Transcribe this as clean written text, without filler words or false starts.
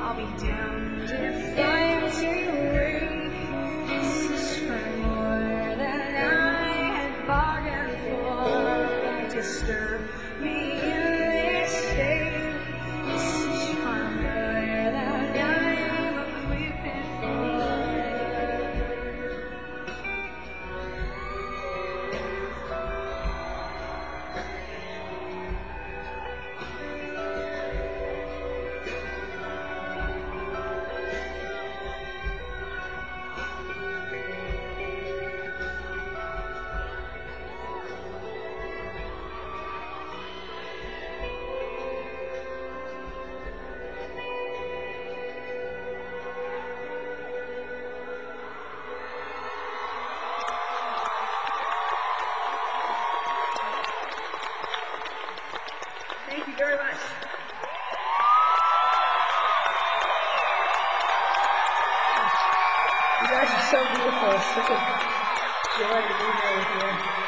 I'll be damned if I'm too late. This is for more than I had bargained for. Disturb me in this state. This is far more than I am equipped for. Thank you very much. You guys are so beautiful. It's such a joy to be here with you.